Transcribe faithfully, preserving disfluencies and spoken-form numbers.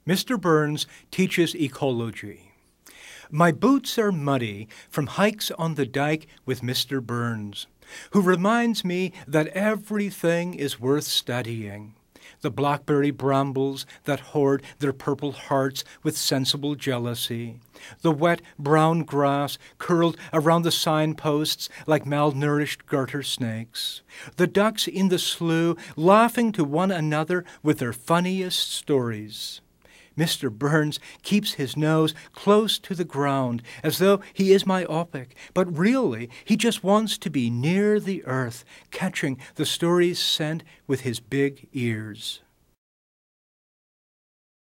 Mister Burns teaches ecology. My boots are muddy from hikes on the dike with Mister Burns, who reminds me that everything is worth studying. The blackberry brambles that hoard their purple hearts with sensible jealousy, the wet brown grass curled around the signposts like malnourished garter snakes, the ducks in the slough laughing to one another with their funniest stories. Mister Burns keeps his nose close to the ground as though he is myopic, but really he just wants to be near the earth, catching the stories sent with his big ears.